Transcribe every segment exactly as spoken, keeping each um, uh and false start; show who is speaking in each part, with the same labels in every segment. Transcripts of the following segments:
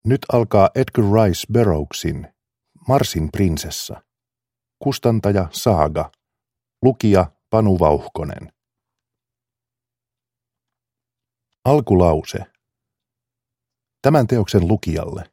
Speaker 1: Nyt alkaa Edgar Rice Burroughsin Marsin prinsessa. Kustantaja Saaga. Lukija Panu Vauhkonen. Alkulause. Tämän teoksen lukijalle.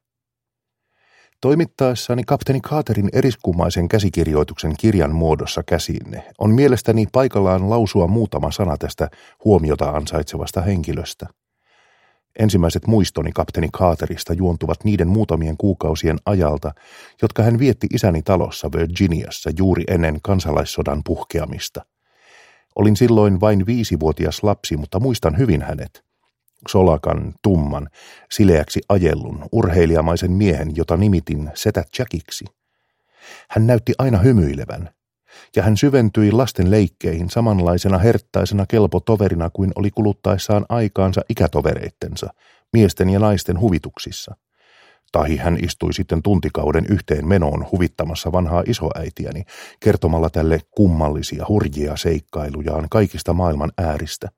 Speaker 1: Toimittaessani kapteeni Carterin eriskumaisen käsikirjoituksen kirjan muodossa käsinne on mielestäni paikallaan lausua muutama sana tästä huomiota ansaitsevasta henkilöstä. Ensimmäiset muistoni kapteeni Carterista juontuvat niiden muutamien kuukausien ajalta, jotka hän vietti isäni talossa Virginiassa juuri ennen kansalaissodan puhkeamista. Olin silloin vain viisivuotias lapsi, mutta muistan hyvin hänet. Solakan, tumman, sileäksi ajellun, urheilijamaisen miehen, jota nimitin Setä Jackiksi. Hän näytti aina hymyilevän, ja hän syventyi lasten leikkeihin samanlaisena herttaisena kelpotoverina kuin oli kuluttaessaan aikaansa ikätovereittensa, miesten ja naisten huvituksissa. Tahi hän istui sitten tuntikauden yhteen menoon huvittamassa vanhaa isoäitiäni, kertomalla tälle kummallisia, hurjia seikkailujaan kaikista maailman ääristä.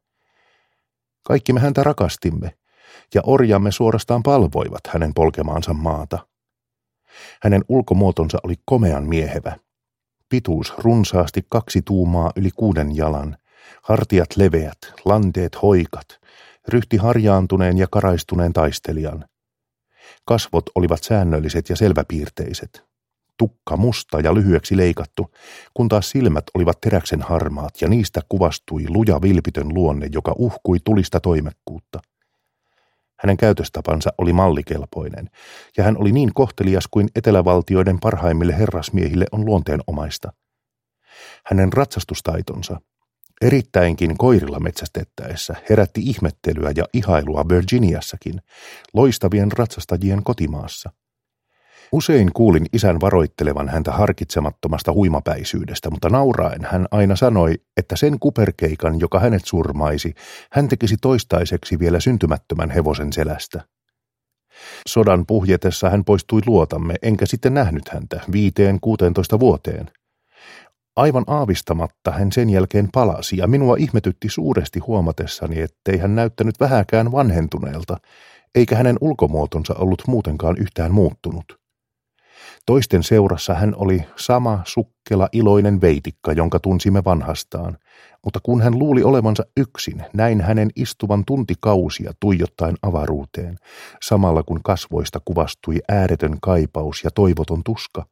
Speaker 1: Kaikki me häntä rakastimme, ja orjamme suorastaan palvoivat hänen polkemaansa maata. Hänen ulkomuotonsa oli komean miehevä. Pituus runsaasti kaksi tuumaa yli kuuden jalan, hartiat leveät, lanteet hoikat, ryhti harjaantuneen ja karaistuneen taistelijan. Kasvot olivat säännölliset ja selväpiirteiset. Tukka musta ja lyhyeksi leikattu, kun taas silmät olivat teräksen harmaat ja niistä kuvastui luja vilpitön luonne, joka uhkui tulista toimekkuutta. Hänen käytöstapansa oli mallikelpoinen, ja hän oli niin kohtelias kuin etelävaltioiden parhaimmille herrasmiehille on luonteenomaista. Hänen ratsastustaitonsa, erittäinkin koirilla metsästettäessä, herätti ihmettelyä ja ihailua Virginiassakin, loistavien ratsastajien kotimaassa. Usein kuulin isän varoittelevan häntä harkitsemattomasta huimapäisyydestä, mutta nauraen hän aina sanoi, että sen kuperkeikan, joka hänet surmaisi, hän tekisi toistaiseksi vielä syntymättömän hevosen selästä. Sodan puhjetessa hän poistui luotamme, enkä sitten nähnyt häntä viiteen kuuteentoista vuoteen. Aivan aavistamatta hän sen jälkeen palasi, ja minua ihmetytti suuresti huomatessani, ettei hän näyttänyt vähäkään vanhentuneelta, eikä hänen ulkomuotonsa ollut muutenkaan yhtään muuttunut. Toisten seurassa hän oli sama sukkela iloinen veitikka, jonka tunsimme vanhastaan, mutta kun hän luuli olevansa yksin, näin hänen istuvan tuntikausia tuijottaen avaruuteen, samalla kun kasvoista kuvastui ääretön kaipaus ja toivoton tuska.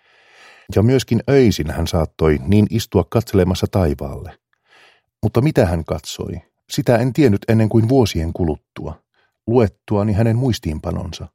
Speaker 1: Ja myöskin öisin hän saattoi niin istua katselemassa taivaalle. Mutta mitä hän katsoi, sitä en tiennyt ennen kuin vuosien kuluttua, luettuani hänen muistiinpanonsa.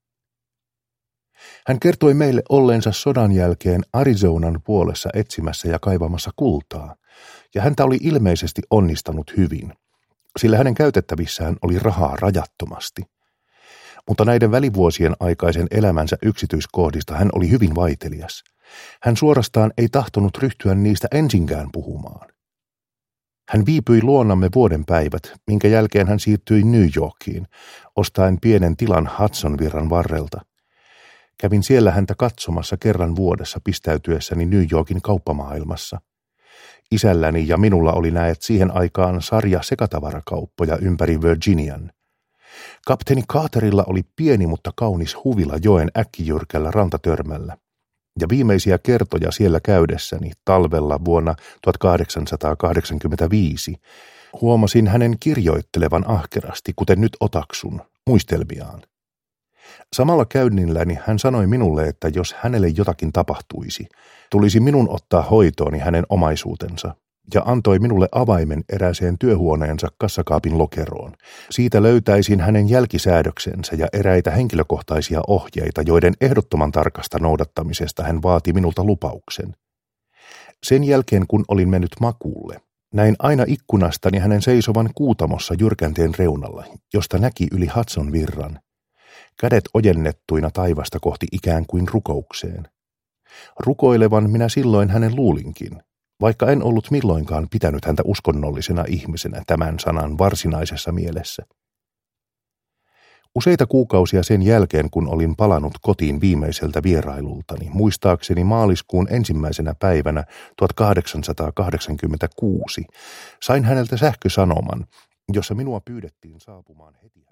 Speaker 1: Hän kertoi meille olleensa sodan jälkeen Arizonan puolessa etsimässä ja kaivamassa kultaa, ja häntä oli ilmeisesti onnistanut hyvin, sillä hänen käytettävissään oli rahaa rajattomasti. Mutta näiden välivuosien aikaisen elämänsä yksityiskohdista hän oli hyvin vaitelias. Hän suorastaan ei tahtonut ryhtyä niistä ensinkään puhumaan. Hän viipyi luonamme vuoden päivät, minkä jälkeen hän siirtyi New Yorkiin, ostaen pienen tilan Hudsonvirran varrelta. Kävin siellä häntä katsomassa kerran vuodessa pistäytyessäni New Yorkin kauppamaailmassa. Isälläni ja minulla oli näet siihen aikaan sarja sekatavarakauppoja ympäri Virginian. Kapteeni Carterilla oli pieni, mutta kaunis huvila joen äkkijyrkällä rantatörmällä. Ja viimeisiä kertoja siellä käydessäni talvella vuonna tuhatkahdeksansataakahdeksankymmentäviisi huomasin hänen kirjoittelevan ahkerasti, kuten nyt otaksun, muistelmiaan. Samalla käynnilläni hän sanoi minulle, että jos hänelle jotakin tapahtuisi, tulisi minun ottaa hoitooni hänen omaisuutensa, ja antoi minulle avaimen erääseen työhuoneensa kassakaapin lokeroon. Siitä löytäisin hänen jälkisäädöksensä ja eräitä henkilökohtaisia ohjeita, joiden ehdottoman tarkasta noudattamisesta hän vaati minulta lupauksen. Sen jälkeen, kun olin mennyt makuulle, näin aina ikkunastani hänen seisovan kuutamossa jyrkänteen reunalla, josta näki yli Hudson virran. Kädet ojennettuina taivasta kohti ikään kuin rukoukseen. Rukoilevan minä silloin hänen luulinkin, vaikka en ollut milloinkaan pitänyt häntä uskonnollisena ihmisenä tämän sanan varsinaisessa mielessä. Useita kuukausia sen jälkeen, kun olin palannut kotiin viimeiseltä vierailultani, muistaakseni maaliskuun ensimmäisenä päivänä tuhatkahdeksansataakahdeksankymmentäkuusi, sain häneltä sähkösanoman, jossa minua pyydettiin saapumaan heti